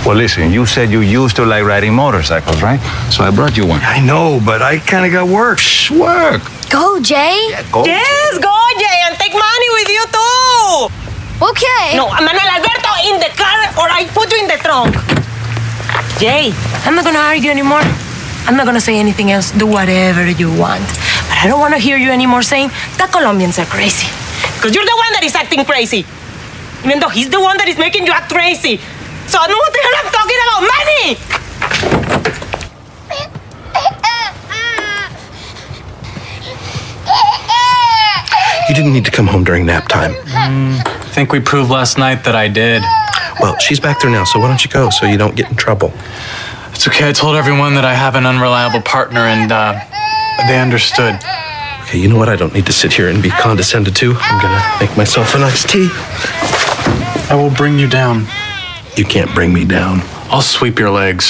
Well, listen, you said you used to like riding motorcycles, right? So I brought you one. I know, but I kind of got work. Shh, work. Go, Jay. Yeah, go. Yes, go, Jay, and take money with you too. Okay. No, Manuel Alberto, in the car, or I put you in the trunk. Jay, I'm not gonna argue anymore. I'm not gonna say anything else. Do whatever you want. But I don't want to hear you anymore saying that Colombians are crazy. Because you're the one that is acting crazy. Even though he's the one that is making you act crazy. So I know what the hell I'm talking about. Money! You didn't need to come home during nap time. I think we proved last night that I did. Well, she's back there now, so why don't you go so you don't get in trouble? It's okay. I told everyone that I have an unreliable partner, and they understood. Okay, you know what? I don't need to sit here and be condescended to. I'm gonna make myself a nice tea. I will bring you down. You can't bring me down. I'll sweep your legs.